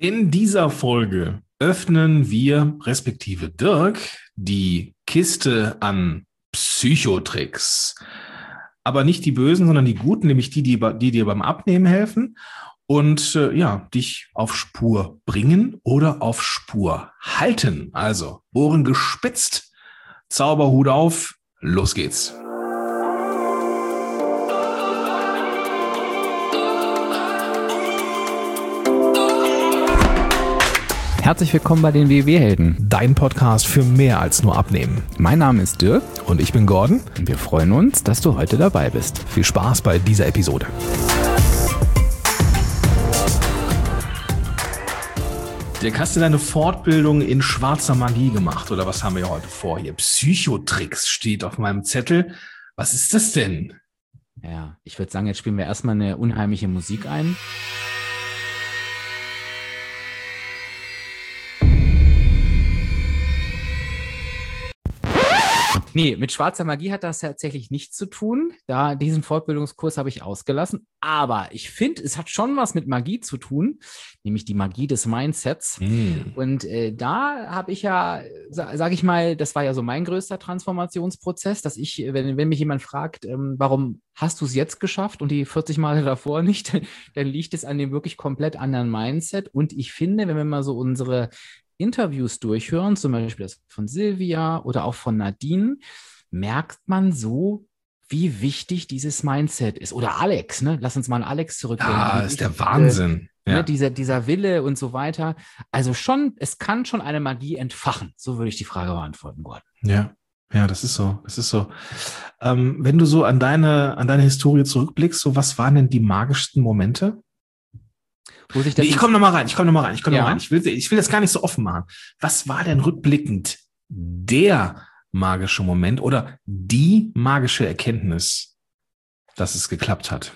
In dieser Folge öffnen wir, respektive Dirk, die Kiste an Psychotricks. Aber nicht die bösen, sondern die guten, nämlich die dir beim Abnehmen helfen und dich auf Spur bringen oder auf Spur halten. Also Ohren gespitzt, Zauberhut auf, los geht's. Herzlich willkommen bei den WW-Helden. Dein Podcast für mehr als nur Abnehmen. Mein Name ist Dirk. Und ich bin Gordon. Und wir freuen uns, dass du heute dabei bist. Viel Spaß bei dieser Episode. Dirk, hast du deine Fortbildung in schwarzer Magie gemacht? Oder was haben wir heute vor hier? Psychotricks steht auf meinem Zettel. Was ist das denn? Ja, ich würde sagen, jetzt spielen wir erstmal eine unheimliche Musik ein. Nee, mit schwarzer Magie hat das tatsächlich nichts zu tun. Diesen Fortbildungskurs habe ich ausgelassen. Aber ich finde, es hat schon was mit Magie zu tun, nämlich die Magie des Mindsets. Und da habe ich ja, sage ich mal, das war ja so mein größter Transformationsprozess, dass ich, wenn mich jemand fragt, warum hast du es jetzt geschafft und die 40 Male davor nicht, dann liegt es an dem wirklich komplett anderen Mindset. Und ich finde, wenn wir mal so unsere Interviews durchhören, zum Beispiel das von Silvia oder auch von Nadine, merkt man so, wie wichtig dieses Mindset ist. Oder Alex, ne? Lass uns mal an Alex zurückdenken. Ja, ist der Wahnsinn. Ne? Dieser Wille und so weiter. Also schon, es kann schon eine Magie entfachen. So würde ich die Frage beantworten, Gordon. Ja, das ist so. Wenn du so an deine Historie zurückblickst, so was waren denn die magischsten Momente? Ich komme nochmal rein. Ich will das gar nicht so offen machen. Was war denn rückblickend der magische Moment oder die magische Erkenntnis, dass es geklappt hat?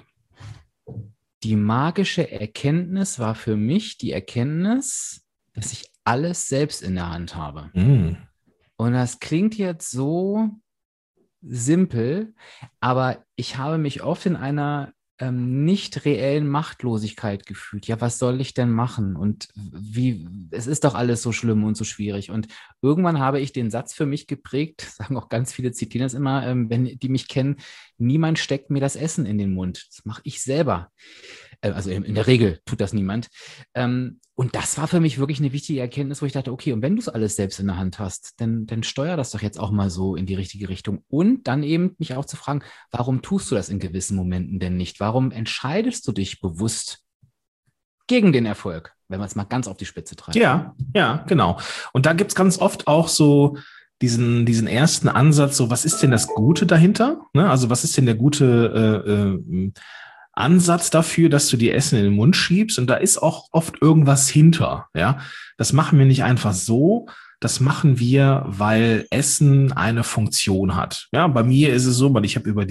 Die magische Erkenntnis war für mich die Erkenntnis, dass ich alles selbst in der Hand habe. Und das klingt jetzt so simpel, aber ich habe mich oft in einer nicht reellen Machtlosigkeit gefühlt. Ja, was soll ich denn machen? Und es ist doch alles so schlimm und so schwierig. Und irgendwann habe ich den Satz für mich geprägt, sagen auch ganz viele, zitieren das immer, wenn die mich kennen, niemand steckt mir das Essen in den Mund. Das mache ich selber. Also in der Regel tut das niemand. Und das war für mich wirklich eine wichtige Erkenntnis, wo ich dachte, okay, und wenn du es alles selbst in der Hand hast, dann steuer das doch jetzt auch mal so in die richtige Richtung. Und dann eben mich auch zu fragen, warum tust du das in gewissen Momenten denn nicht? Warum entscheidest du dich bewusst gegen den Erfolg, wenn man es mal ganz auf die Spitze treibt? Ja, genau. Und da gibt's ganz oft auch so diesen ersten Ansatz, so was ist denn das Gute dahinter? Ne? Also was ist denn der gute Ansatz dafür, dass du dir Essen in den Mund schiebst, und da ist auch oft irgendwas hinter, ja. Das machen wir nicht einfach so, das machen wir, weil Essen eine Funktion hat. Ja, bei mir ist es so, weil ich habe über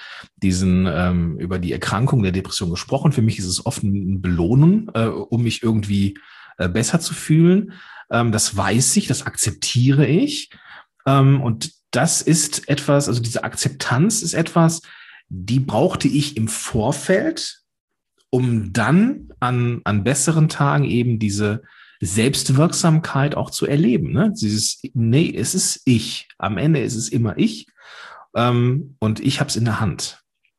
über die Erkrankung der Depression gesprochen. Für mich ist es oft ein Belohnen, um mich irgendwie besser zu fühlen. Das weiß ich, das akzeptiere ich. Und das ist etwas, also diese Akzeptanz ist etwas, die brauchte ich im Vorfeld, um dann an besseren Tagen eben diese Selbstwirksamkeit auch zu erleben. Ne? Es ist ich. Am Ende ist es immer ich, und ich habe es in der Hand.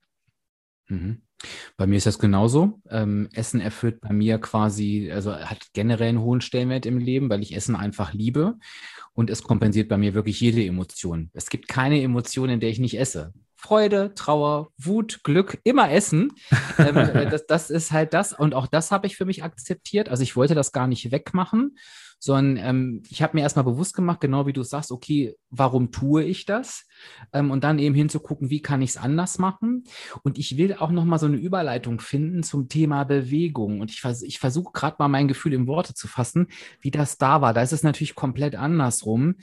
Bei mir ist das genauso. Essen erfüllt bei mir quasi, also hat generell einen hohen Stellenwert im Leben, weil ich Essen einfach liebe, und es kompensiert bei mir wirklich jede Emotion. Es gibt keine Emotion, in der ich nicht esse. Freude, Trauer, Wut, Glück, immer essen. Das ist halt das. Und auch das habe ich für mich akzeptiert. Also ich wollte das gar nicht wegmachen, sondern ich habe mir erstmal bewusst gemacht, genau wie du sagst, okay, warum tue ich das? Und dann eben hinzugucken, wie kann ich es anders machen? Und ich will auch nochmal so eine Überleitung finden zum Thema Bewegung. Und ich versuche gerade mal mein Gefühl in Worte zu fassen, wie das da war. Da ist es natürlich komplett andersrum.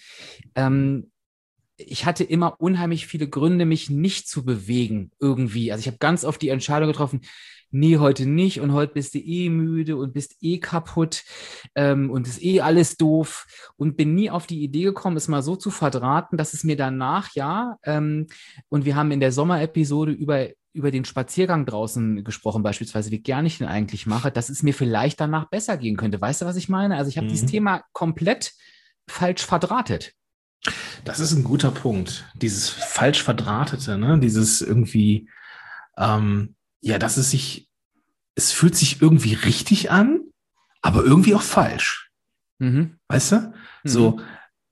Ich hatte immer unheimlich viele Gründe, mich nicht zu bewegen irgendwie. Also ich habe ganz oft die Entscheidung getroffen, nee, heute nicht, und heute bist du eh müde und bist eh kaputt und ist eh alles doof, und bin nie auf die Idee gekommen, es mal so zu verdrahten, dass es mir danach, und wir haben in der Sommerepisode über über den Spaziergang draußen gesprochen, beispielsweise, wie gern ich den eigentlich mache, dass es mir vielleicht danach besser gehen könnte. Weißt du, was ich meine? Also ich habe dieses Thema komplett falsch verdrahtet. Das ist ein guter Punkt. Dieses falsch verdrahtete, ne? Dieses irgendwie, dass es fühlt sich irgendwie richtig an, aber irgendwie auch falsch. Weißt du? So,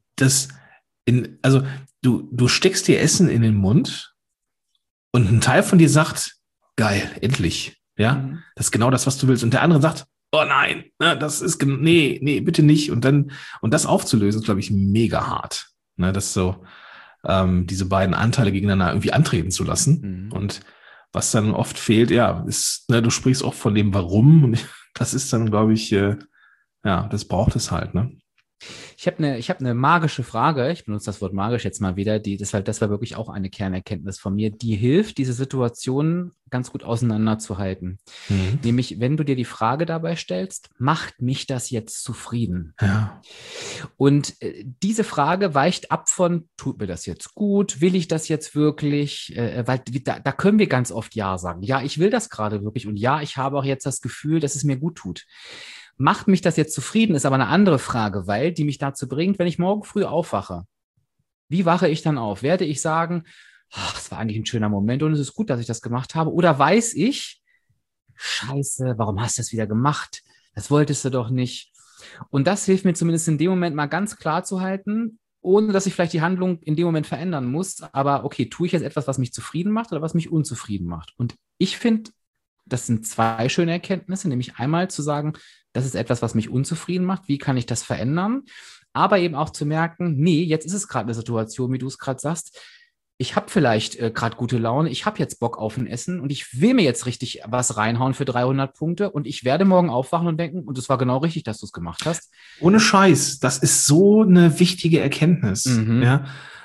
also du steckst dir Essen in den Mund und ein Teil von dir sagt, geil, endlich. Ja, das ist genau das, was du willst. Und der andere sagt, oh nein, das ist, nee, bitte nicht. Und das aufzulösen, ist, glaube ich, mega hart. Ne, das so, diese beiden Anteile gegeneinander irgendwie antreten zu lassen. Und was dann oft fehlt, ist, du sprichst auch von dem Warum. Und das ist dann, glaube ich, das braucht es halt, ne? Ich habe eine magische Frage. Ich benutze das Wort magisch jetzt mal wieder. Das war wirklich auch eine Kernerkenntnis von mir, die hilft, diese Situationen ganz gut auseinanderzuhalten. Nämlich, wenn du dir die Frage dabei stellst, macht mich das jetzt zufrieden? Ja. Und diese Frage weicht ab von, tut mir das jetzt gut? Will ich das jetzt wirklich? Weil da können wir ganz oft Ja sagen. Ja, ich will das gerade wirklich. Und ja, ich habe auch jetzt das Gefühl, dass es mir gut tut. Macht mich das jetzt zufrieden, ist aber eine andere Frage, weil die mich dazu bringt, wenn ich morgen früh aufwache, wie wache ich dann auf? Werde ich sagen, es war eigentlich ein schöner Moment und es ist gut, dass ich das gemacht habe? Oder weiß ich, scheiße, warum hast du das wieder gemacht? Das wolltest du doch nicht. Und das hilft mir zumindest in dem Moment mal ganz klar zu halten, ohne dass ich vielleicht die Handlung in dem Moment verändern muss. Aber okay, tue ich jetzt etwas, was mich zufrieden macht oder was mich unzufrieden macht? Und ich finde, das sind zwei schöne Erkenntnisse, nämlich einmal zu sagen, das ist etwas, was mich unzufrieden macht. Wie kann ich das verändern? Aber eben auch zu merken, nee, jetzt ist es gerade eine Situation, wie du es gerade sagst. Ich habe vielleicht gerade gute Laune, ich habe jetzt Bock auf ein Essen und ich will mir jetzt richtig was reinhauen für 300 Punkte und ich werde morgen aufwachen und denken, und es war genau richtig, dass du es gemacht hast. Ohne Scheiß, das ist so eine wichtige Erkenntnis. Ja.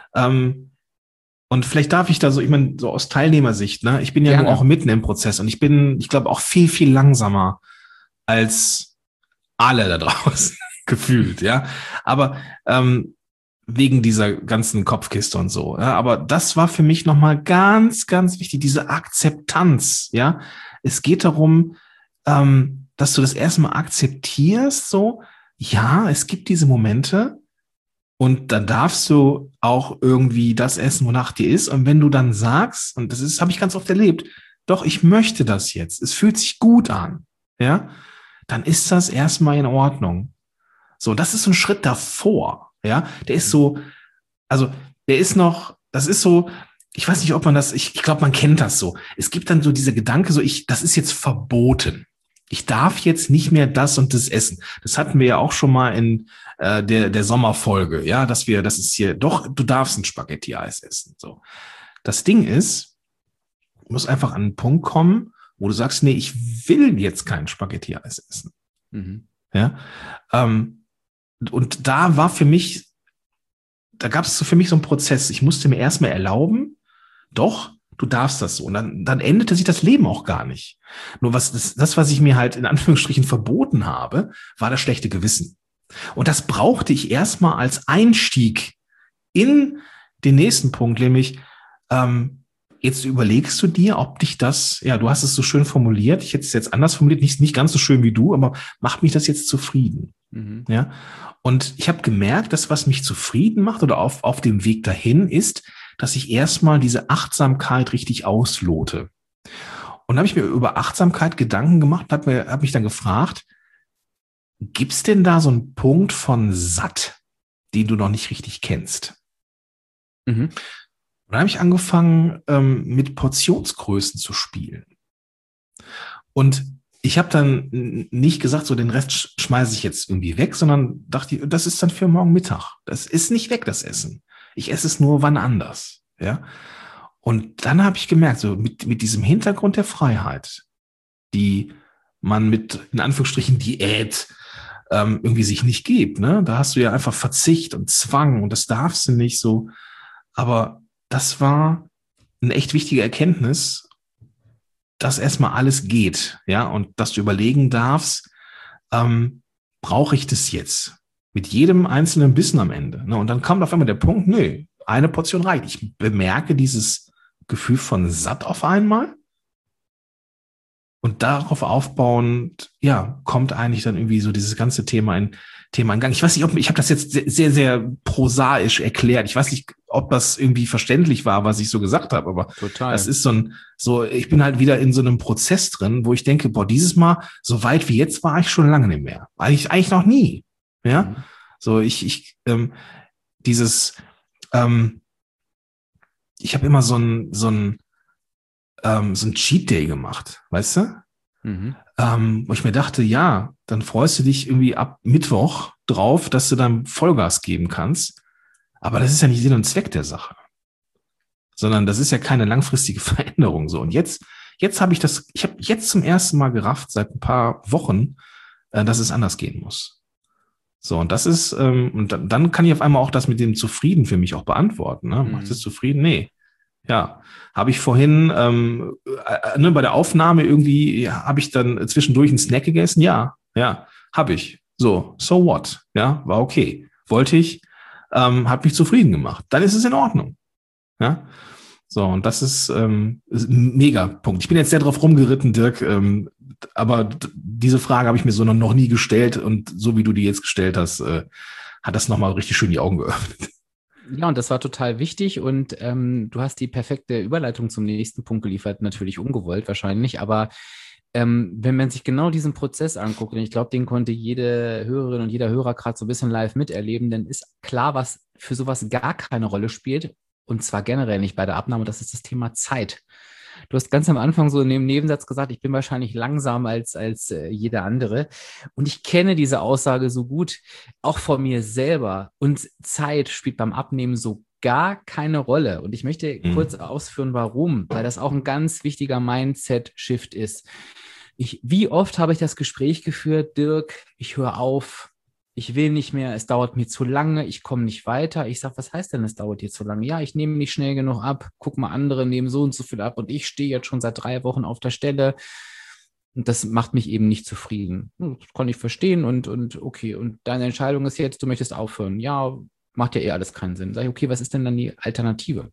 Und vielleicht darf ich da so, ich meine, so aus Teilnehmersicht, ne, ich bin ja nur auch mitten im Prozess und ich glaube, auch viel, viel langsamer als alle da draußen gefühlt, ja. Aber wegen dieser ganzen Kopfkiste und so. Ja? Aber das war für mich nochmal ganz, ganz wichtig, diese Akzeptanz, ja. Es geht darum, dass du das erstmal akzeptierst, so, ja, es gibt diese Momente und dann darfst du auch irgendwie das essen, wonach dir ist. Und wenn du dann sagst, und das habe ich ganz oft erlebt, doch, ich möchte das jetzt, es fühlt sich gut an, ja, dann ist das erstmal in Ordnung. So, das ist so ein Schritt davor, ja, der ist so, also der ist noch, das ist so, ich weiß nicht, ob man das, ich glaube, man kennt das so. Es gibt dann so diese Gedanke, so das ist jetzt verboten. Ich darf jetzt nicht mehr das und das essen. Das hatten wir ja auch schon mal in der Sommerfolge, ja, das ist hier, doch, du darfst ein Spaghetti-Eis essen. So. Das Ding ist, du musst einfach an einen Punkt kommen, wo du sagst, nee, ich will jetzt kein Spaghetti-Eis essen. Ja, und da war für mich, da gab es so für mich so einen Prozess. Ich musste mir erstmal erlauben, doch, du darfst das so. Und dann endete sich das Leben auch gar nicht. Nur was ich mir halt in Anführungsstrichen verboten habe, war das schlechte Gewissen. Und das brauchte ich erstmal als Einstieg in den nächsten Punkt, nämlich, jetzt überlegst du dir, ob dich das, ja, du hast es so schön formuliert, ich hätte es jetzt anders formuliert, nicht ganz so schön wie du, aber macht mich das jetzt zufrieden? Ja. Und ich habe gemerkt, dass was mich zufrieden macht oder auf dem Weg dahin ist, dass ich erstmal diese Achtsamkeit richtig auslote. Und habe ich mir über Achtsamkeit Gedanken gemacht, habe mich dann gefragt, gibt's denn da so einen Punkt von satt, den du noch nicht richtig kennst? Und dann habe ich angefangen, mit Portionsgrößen zu spielen. Und ich habe dann nicht gesagt, so den Rest schmeiße ich jetzt irgendwie weg, sondern dachte, das ist dann für morgen Mittag. Das ist nicht weg, das Essen. Ich esse es nur wann anders. Ja. Und dann habe ich gemerkt, so mit diesem Hintergrund der Freiheit, die man mit, in Anführungsstrichen, Diät irgendwie sich nicht gibt. Ne? Da hast du ja einfach Verzicht und Zwang und das darfst du nicht so. Aber das war eine echt wichtige Erkenntnis, dass erstmal alles geht, ja, und dass du überlegen darfst, brauche ich das jetzt? Mit jedem einzelnen Bissen am Ende. Ne? Und dann kam auf einmal der Punkt, nö, eine Portion reicht. Ich bemerke dieses Gefühl von satt auf einmal Und darauf aufbauend, ja, kommt eigentlich dann irgendwie so dieses ganze Thema in Gang. Ich weiß nicht, ich habe das jetzt sehr, sehr prosaisch erklärt. Ich weiß nicht, ob das irgendwie verständlich war, was ich so gesagt habe, aber Total. das ist ich bin halt wieder in so einem Prozess drin, wo ich denke, boah, dieses Mal, so weit wie jetzt war ich schon lange nicht mehr. Eigentlich noch nie. Ja, so ich habe immer so ein Cheat Day gemacht, weißt du? Wo ich mir dachte, ja, dann freust du dich irgendwie ab Mittwoch drauf, dass du dann Vollgas geben kannst. Aber das ist ja nicht Sinn und Zweck der Sache. Sondern das ist ja keine langfristige Veränderung so. Und jetzt habe ich habe jetzt zum ersten Mal gerafft, seit ein paar Wochen, dass es anders gehen muss. So, und das ist, und dann kann ich auf einmal auch das mit dem Zufrieden für mich auch beantworten. Ne? Macht es zufrieden? Nee. Ja, habe ich vorhin bei der Aufnahme irgendwie, habe ich dann zwischendurch einen Snack gegessen? Ja, habe ich. So what? Ja, war okay. Wollte ich, hat mich zufrieden gemacht. Dann ist es in Ordnung. Ja, so, und das ist ein Mega-Punkt. Ich bin jetzt sehr drauf rumgeritten, Dirk, aber diese Frage habe ich mir so noch nie gestellt und so wie du die jetzt gestellt hast, hat das nochmal richtig schön die Augen geöffnet. Ja, und das war total wichtig und du hast die perfekte Überleitung zum nächsten Punkt geliefert, natürlich ungewollt wahrscheinlich, aber wenn man sich genau diesen Prozess anguckt, und ich glaube, den konnte jede Hörerin und jeder Hörer gerade so ein bisschen live miterleben, dann ist klar, was für sowas gar keine Rolle spielt, und zwar generell nicht bei der Abnahme, das ist das Thema Zeit. Du hast ganz am Anfang so in dem Nebensatz gesagt, ich bin wahrscheinlich langsamer als jeder andere. Und ich kenne diese Aussage so gut, auch von mir selber. Und Zeit spielt beim Abnehmen so gar keine Rolle. Und ich möchte kurz ausführen, warum. Weil das auch ein ganz wichtiger Mindset-Shift ist. Wie oft habe ich das Gespräch geführt, Dirk, ich höre auf, ich will nicht mehr, es dauert mir zu lange, ich komme nicht weiter. Ich sage, was heißt denn, es dauert dir zu lange? Ja, ich nehme nicht schnell genug ab. Guck mal, andere nehmen so und so viel ab und ich stehe jetzt schon seit 3 Wochen auf der Stelle. Und das macht mich eben nicht zufrieden. Das kann ich verstehen und okay. Und deine Entscheidung ist jetzt, du möchtest aufhören. Ja, macht ja eh alles keinen Sinn. Sag ich, okay, was ist denn dann die Alternative?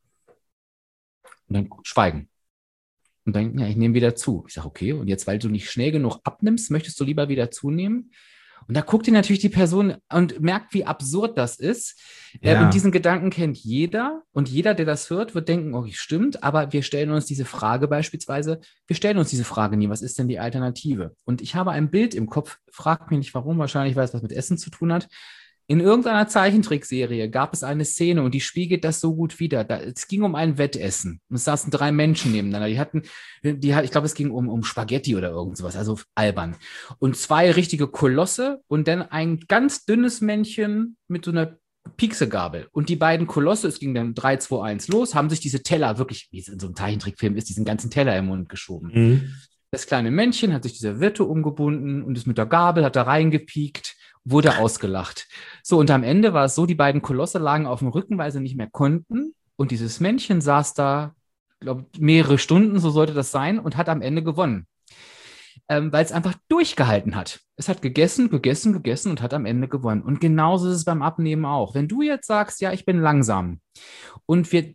Und dann schweigen. Und dann, ja, ich nehme wieder zu. Ich sage, okay, und jetzt, weil du nicht schnell genug abnimmst, möchtest du lieber wieder zunehmen? Und da guckt dir natürlich die Person und merkt, wie absurd das ist. Ja. Und diesen Gedanken kennt jeder. Und jeder, der das hört, wird denken, okay, stimmt. Aber wir stellen uns diese Frage beispielsweise, nie, was ist denn die Alternative? Und ich habe ein Bild im Kopf, fragt mich nicht warum, wahrscheinlich, weil es was mit Essen zu tun hat. In irgendeiner Zeichentrickserie gab es eine Szene und die spiegelt das so gut wider. Es ging um ein Wettessen. Und es saßen 3 Menschen nebeneinander. Ich glaube, es ging um Spaghetti oder irgend sowas, also albern. Und 2 richtige Kolosse und dann ein ganz dünnes Männchen mit so einer Pieksegabel. Und die beiden Kolosse, es ging dann 3, 2, 1 los, haben sich diese Teller wirklich, wie es in so einem Zeichentrickfilm ist, diesen ganzen Teller im Mund geschoben. Das kleine Männchen hat sich dieser Wirte umgebunden und ist mit der Gabel, hat da reingepiekt, wurde ausgelacht. So, und am Ende war es so, die beiden Kolosse lagen auf dem Rücken, weil sie nicht mehr konnten. Und dieses Männchen saß da, glaube mehrere Stunden, so sollte das sein, und hat am Ende gewonnen. Weil es einfach durchgehalten hat. Es hat gegessen und hat am Ende gewonnen. Und genauso ist es beim Abnehmen auch. Wenn du jetzt sagst, ja, ich bin langsam und wir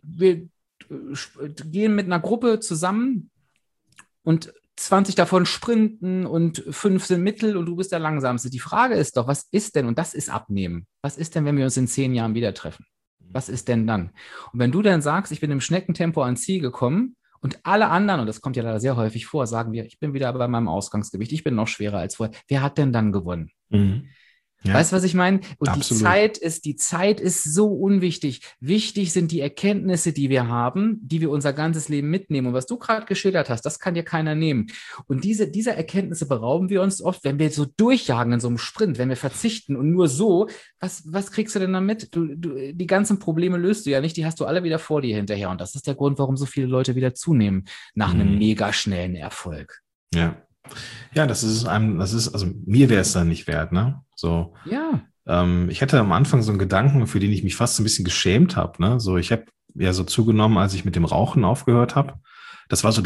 gehen mit einer Gruppe zusammen und 20 davon sprinten und 5 sind mittel und du bist der Langsamste. Die Frage ist doch, was ist denn, und das ist Abnehmen, was ist denn, wenn wir uns in 10 Jahren wieder treffen? Was ist denn dann? Und wenn du dann sagst, ich bin im Schneckentempo ans Ziel gekommen und alle anderen, und das kommt ja leider sehr häufig vor, sagen wir, ich bin wieder bei meinem Ausgangsgewicht, ich bin noch schwerer als vorher. Wer hat denn dann gewonnen? Ja. Weißt du, was ich meine? Und absolut. Die Zeit ist so unwichtig. Wichtig sind die Erkenntnisse, die wir haben, die wir unser ganzes Leben mitnehmen. Und was du gerade geschildert hast, das kann dir keiner nehmen. Und diese Erkenntnisse berauben wir uns oft, wenn wir so durchjagen in so einem Sprint, wenn wir verzichten und nur so, was kriegst du denn damit? Die ganzen Probleme löst du ja nicht, die hast du alle wieder vor dir hinterher. Und das ist der Grund, warum so viele Leute wieder zunehmen nach einem mega schnellen Erfolg. Ja. Ja, also mir wäre es dann nicht wert, ne? So. Ja. Ich hatte am Anfang so einen Gedanken, für den ich mich fast so ein bisschen geschämt habe, ne? So, ich habe ja so zugenommen, als ich mit dem Rauchen aufgehört habe. Das war so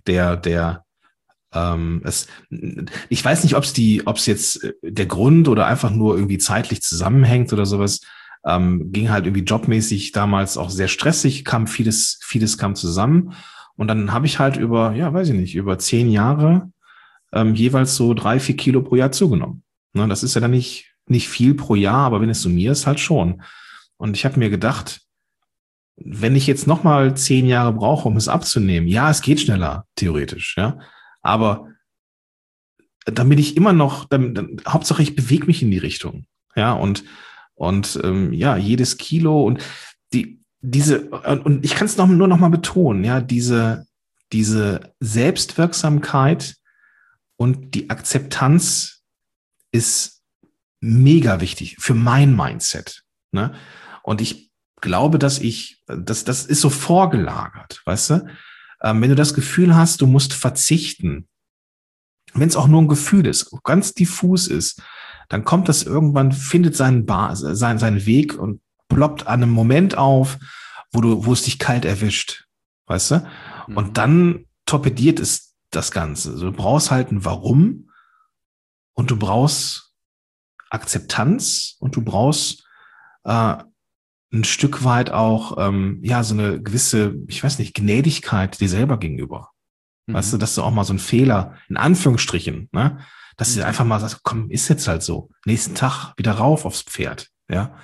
ich weiß nicht, ob es jetzt der Grund oder einfach nur irgendwie zeitlich zusammenhängt oder sowas. Ging halt irgendwie jobmäßig damals auch sehr stressig, vieles kam zusammen. Und dann habe ich halt über 10 Jahre jeweils so 3-4 Kilo pro Jahr zugenommen. Ne, das ist ja dann nicht viel pro Jahr, aber wenn es summierst, halt schon. Und ich habe mir gedacht, wenn ich jetzt nochmal 10 Jahre brauche, um es abzunehmen, ja, es geht schneller, theoretisch, ja. Aber dann bin ich immer noch, Hauptsache ich bewege mich in die Richtung. Ja, und jedes Kilo und und ich kann es nur noch mal betonen, ja, diese Selbstwirksamkeit und die Akzeptanz ist mega wichtig für mein Mindset. Ne? Und ich glaube, das ist so vorgelagert, weißt du? Wenn du das Gefühl hast, du musst verzichten, wenn es auch nur ein Gefühl ist, ganz diffus ist, dann kommt das irgendwann, findet seinen Weg und ploppt an einem Moment auf, wo es dich kalt erwischt, weißt du? Und dann torpediert es das Ganze. Also du brauchst halt ein Warum und du brauchst Akzeptanz und du brauchst ein Stück weit auch so eine gewisse, ich weiß nicht, Gnädigkeit dir selber gegenüber. Weißt du, dass du auch mal so einen Fehler, in Anführungsstrichen, ne, dass du einfach mal sagst, komm, ist jetzt halt so. Nächsten Tag wieder rauf aufs Pferd, ja.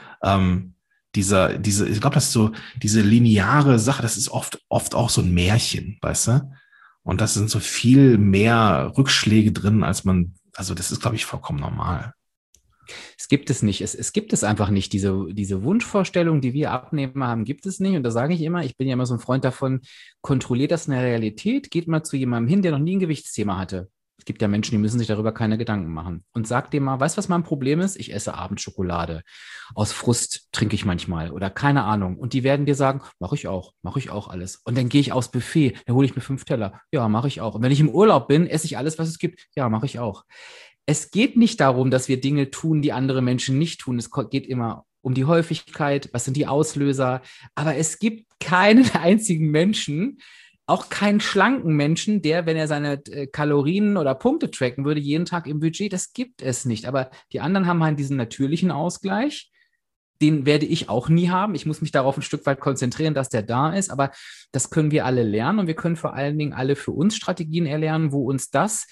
Ich glaube, das ist so, diese lineare Sache, das ist oft auch so ein Märchen, weißt du? Und das sind so viel mehr Rückschläge drin, also das ist, glaube ich, vollkommen normal. Es gibt es nicht. Es gibt es einfach nicht. Diese Wunschvorstellung, die wir Abnehmer haben, gibt es nicht. Und da sage ich immer, ich bin ja immer so ein Freund davon, kontrolliert das in der Realität, geht mal zu jemandem hin, der noch nie ein Gewichtsthema hatte. Es gibt ja Menschen, die müssen sich darüber keine Gedanken machen. Und sag dem mal, weißt du, was mein Problem ist? Ich esse abends Schokolade. Aus Frust trinke ich manchmal oder keine Ahnung. Und die werden dir sagen, mache ich auch alles. Und dann gehe ich aufs Buffet, dann hole ich mir 5 Teller. Ja, mache ich auch. Und wenn ich im Urlaub bin, esse ich alles, was es gibt. Ja, mache ich auch. Es geht nicht darum, dass wir Dinge tun, die andere Menschen nicht tun. Es geht immer um die Häufigkeit, was sind die Auslöser. Aber es gibt keinen einzigen Menschen, auch keinen schlanken Menschen, der, wenn er seine Kalorien oder Punkte tracken würde, jeden Tag im Budget, das gibt es nicht. Aber die anderen haben halt diesen natürlichen Ausgleich. Den werde ich auch nie haben. Ich muss mich darauf ein Stück weit konzentrieren, dass der da ist. Aber das können wir alle lernen. Und wir können vor allen Dingen alle für uns Strategien erlernen, wo uns das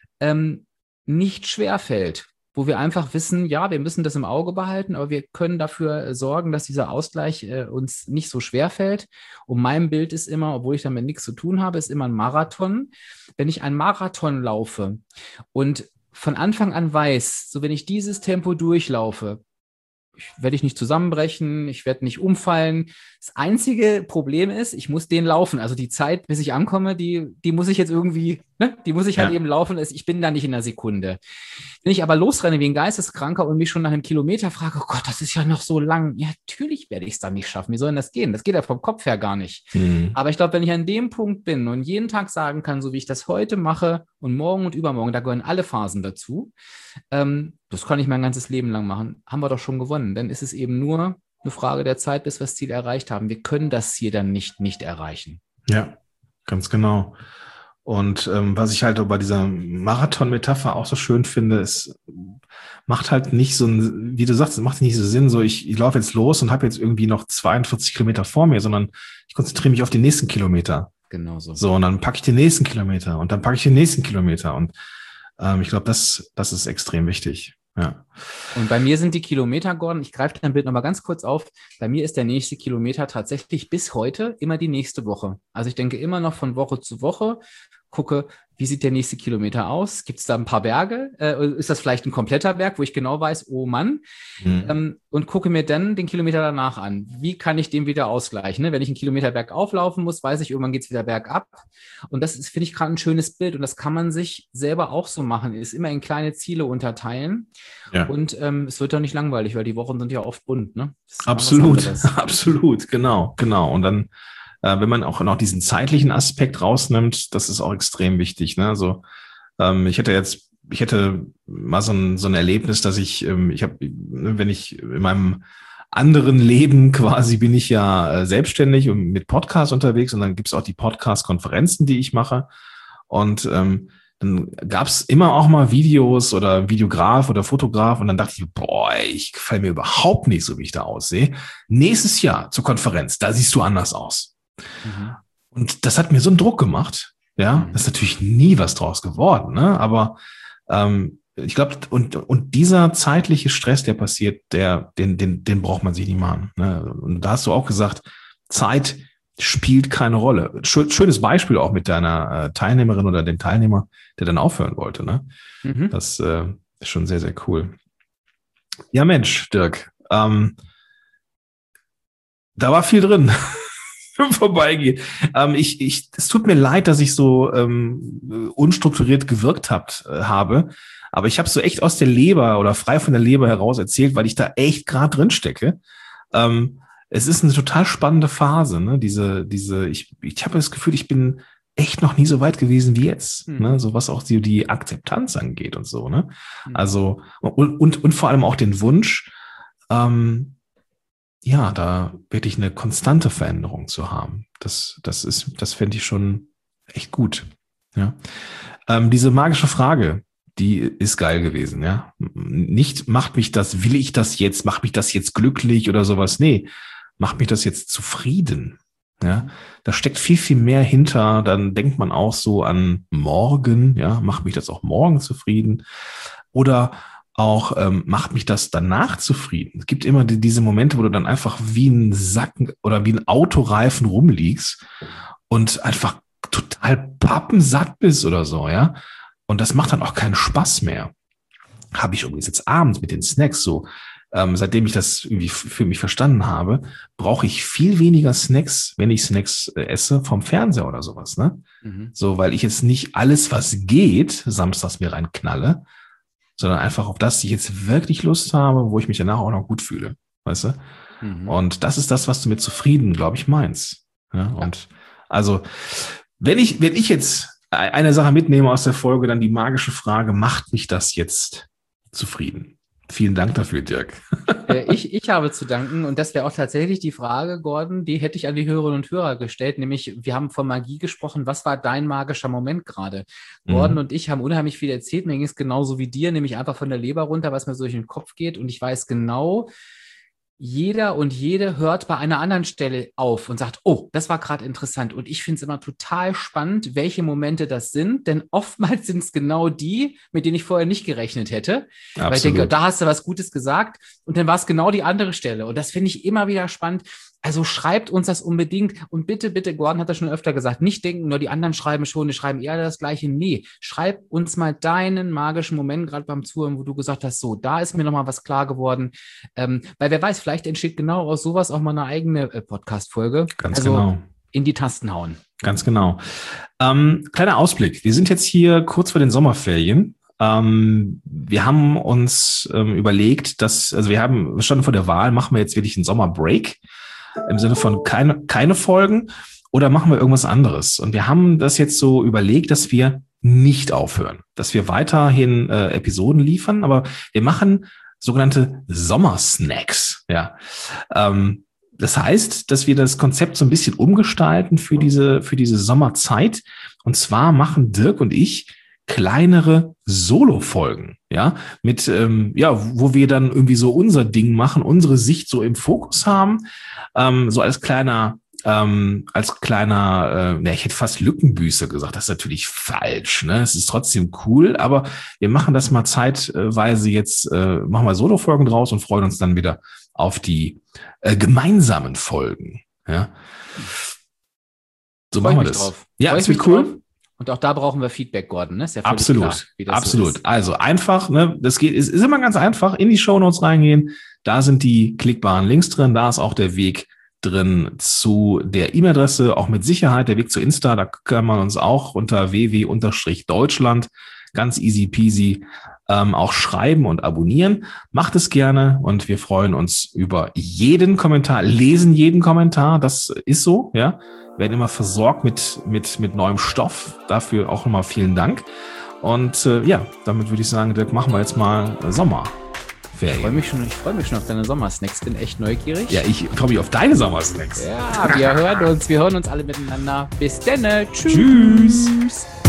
nicht schwerfällt, wo wir einfach wissen, ja, wir müssen das im Auge behalten, aber wir können dafür sorgen, dass dieser Ausgleich uns nicht so schwerfällt. Und mein Bild ist immer, obwohl ich damit nichts zu tun habe, ist immer ein Marathon. Wenn ich einen Marathon laufe und von Anfang an weiß, so wenn ich dieses Tempo durchlaufe, werde ich nicht zusammenbrechen, ich werde nicht umfallen. Das einzige Problem ist, ich muss den laufen. Also die Zeit, bis ich ankomme, die muss ich jetzt irgendwie, ne? Die muss ich halt eben laufen. Ich bin da nicht in einer Sekunde. Wenn ich aber losrenne wie ein Geisteskranker und mich schon nach einem Kilometer frage, oh Gott, das ist ja noch so lang. Ja, natürlich werde ich es dann nicht schaffen. Wie soll denn das gehen? Das geht ja vom Kopf her gar nicht. Aber ich glaube, wenn ich an dem Punkt bin und jeden Tag sagen kann, so wie ich das heute mache und morgen und übermorgen, da gehören alle Phasen dazu, das kann ich mein ganzes Leben lang machen, haben wir doch schon gewonnen. Dann ist es eben nur eine Frage der Zeit, bis wir das Ziel erreicht haben. Wir können das Ziel dann nicht erreichen. Ja, ganz genau. Und was ich halt bei dieser Marathon-Metapher auch so schön finde, es macht halt nicht so wie du sagst, es macht nicht so Sinn, so ich laufe jetzt los und habe jetzt irgendwie noch 42 Kilometer vor mir, sondern ich konzentriere mich auf den nächsten Kilometer. Genau so. So, und dann packe ich den nächsten Kilometer und dann packe ich den nächsten Kilometer. Und ich glaube, das ist extrem wichtig. Ja. Und bei mir sind die Kilometer, Gordon, ich greife dein Bild nochmal ganz kurz auf. Bei mir ist der nächste Kilometer tatsächlich bis heute immer die nächste Woche. Also ich denke immer noch von Woche zu Woche, gucke, wie sieht der nächste Kilometer aus? Gibt es da ein paar Berge? Ist das vielleicht ein kompletter Berg, wo ich genau weiß, oh Mann? Und gucke mir dann den Kilometer danach an. Wie kann ich den wieder ausgleichen? Ne? Wenn ich einen Kilometer bergauf laufen muss, weiß ich, irgendwann geht es wieder bergab. Und das ist, finde ich, gerade ein schönes Bild. Und das kann man sich selber auch so machen. Ist immer in kleine Ziele unterteilen. Ja. Und es wird doch nicht langweilig, weil die Wochen sind ja oft bunt. Ne? Absolut, absolut, genau. Und dann wenn man auch noch diesen zeitlichen Aspekt rausnimmt, das ist auch extrem wichtig. Ne? Also ich hätte mal so ein Erlebnis, dass wenn ich in meinem anderen Leben quasi bin ich ja selbstständig und mit Podcasts unterwegs und dann gibt es auch die Podcast-Konferenzen, die ich mache und dann gab es immer auch mal Videos oder Videograf oder Fotograf und dann dachte ich, boah, ich gefalle mir überhaupt nicht so, wie ich da aussehe. Nächstes Jahr zur Konferenz, da siehst du anders aus. Und das hat mir so einen Druck gemacht. Ja, das ist natürlich nie was draus geworden, ne? Aber ich glaube, und dieser zeitliche Stress, der passiert, den braucht man sich nicht machen. Ne? Und da hast du auch gesagt, Zeit spielt keine Rolle. Schönes Beispiel auch mit deiner Teilnehmerin oder dem Teilnehmer, der dann aufhören wollte. Ne? Das ist schon sehr, sehr cool. Ja, Mensch, Dirk, da war viel drin. Vorbeigehen. Es tut mir leid, dass ich so unstrukturiert gewirkt habe, aber ich habe so echt aus der Leber oder frei von der Leber heraus erzählt, weil ich da echt gerade drin stecke. Es ist eine total spannende Phase, ne? Ich habe das Gefühl, ich bin echt noch nie so weit gewesen wie jetzt, ne? So was auch die Akzeptanz angeht und so, ne? Also und vor allem auch den Wunsch, ja, da wirklich eine konstante Veränderung zu haben. Das fände ich schon echt gut. Ja. Diese magische Frage, die ist geil gewesen, ja. Nicht will ich das jetzt, macht mich das jetzt glücklich oder sowas. Nee, macht mich das jetzt zufrieden. Ja. Da steckt viel, viel mehr hinter. Dann denkt man auch so an morgen, ja, macht mich das auch morgen zufrieden? Oder auch macht mich das danach zufrieden. Es gibt immer diese Momente, wo du dann einfach wie ein Sack oder wie ein Autoreifen rumliegst und einfach total pappensatt bist oder so, ja. Und das macht dann auch keinen Spaß mehr. Habe ich übrigens jetzt abends mit den Snacks so, seitdem ich das irgendwie für mich verstanden habe, brauche ich viel weniger Snacks, wenn ich Snacks esse, vom Fernseher oder sowas, ne? So, weil ich jetzt nicht alles, was geht, samstags mir reinknalle, sondern einfach auf das ich jetzt wirklich Lust habe, wo ich mich danach auch noch gut fühle, weißt du? Und das ist das, was du mit zufrieden, glaube ich, meinst. Ja? Und also, wenn ich jetzt eine Sache mitnehme aus der Folge, dann die magische Frage, macht mich das jetzt zufrieden? Vielen Dank dafür, Dirk. Ich habe zu danken und das wäre auch tatsächlich die Frage, Gordon, die hätte ich an die Hörerinnen und Hörer gestellt, nämlich wir haben von Magie gesprochen, was war dein magischer Moment gerade? Gordon und ich haben unheimlich viel erzählt, mir ging es genauso wie dir, nämlich einfach von der Leber runter, was mir so durch den Kopf geht und ich weiß genau, jeder und jede hört bei einer anderen Stelle auf und sagt, oh, das war gerade interessant. Und ich finde es immer total spannend, welche Momente das sind, denn oftmals sind es genau die, mit denen ich vorher nicht gerechnet hätte. Absolut. Weil ich denke, da hast du was Gutes gesagt und dann war es genau die andere Stelle. Und das finde ich immer wieder spannend. Also schreibt uns das unbedingt und bitte, bitte, Gordon hat das schon öfter gesagt, nicht denken, nur die anderen schreiben schon, die schreiben eher das Gleiche. Nee, schreib uns mal deinen magischen Moment gerade beim Zuhören, wo du gesagt hast, so, da ist mir nochmal was klar geworden. Weil wer weiß, vielleicht entsteht genau aus sowas auch mal eine eigene Podcast-Folge. Ganz genau. In die Tasten hauen. Ganz genau. Kleiner Ausblick. Wir sind jetzt hier kurz vor den Sommerferien. Wir haben uns überlegt, wir standen vor der Wahl, machen wir jetzt wirklich einen Sommerbreak? Im Sinne von keine Folgen oder machen wir irgendwas anderes? Und wir haben das jetzt so überlegt, dass wir nicht aufhören, dass wir weiterhin Episoden liefern, aber wir machen sogenannte Sommersnacks. Ja, das heißt, dass wir das Konzept so ein bisschen umgestalten für diese Sommerzeit. Und zwar machen Dirk und ich kleinere Solo-Folgen, ja, mit, wo wir dann irgendwie so unser Ding machen, unsere Sicht so im Fokus haben, so als kleiner, ich hätte fast Lückenbüßer gesagt, das ist natürlich falsch, ne, es ist trotzdem cool, aber wir machen das mal zeitweise jetzt, machen wir Solo-Folgen draus und freuen uns dann wieder auf die gemeinsamen Folgen, ja. So machen wir das. Drauf. Ja, es wird cool. Drauf. Und auch da brauchen wir Feedback, Gordon, ne? Ist ja absolut, klar, absolut. So ist. Also einfach, ne, ist immer ganz einfach, in die Shownotes reingehen, da sind die klickbaren Links drin, da ist auch der Weg drin zu der E-Mail-Adresse, auch mit Sicherheit der Weg zu Insta, da kann man uns auch unter www.deutschland ganz easy peasy auch schreiben und abonnieren. Macht es gerne und wir freuen uns über jeden Kommentar, lesen jeden Kommentar, das ist so, ja. Werden immer versorgt mit neuem Stoff. Dafür auch nochmal vielen Dank. Und damit würde ich sagen, Dirk, machen wir jetzt mal Sommerferien. Ich freue mich schon auf deine Sommersnacks. Bin echt neugierig. Ja, ich freue mich auf deine Sommersnacks. Ja, wir hören uns alle miteinander. Bis dann. Tschüss.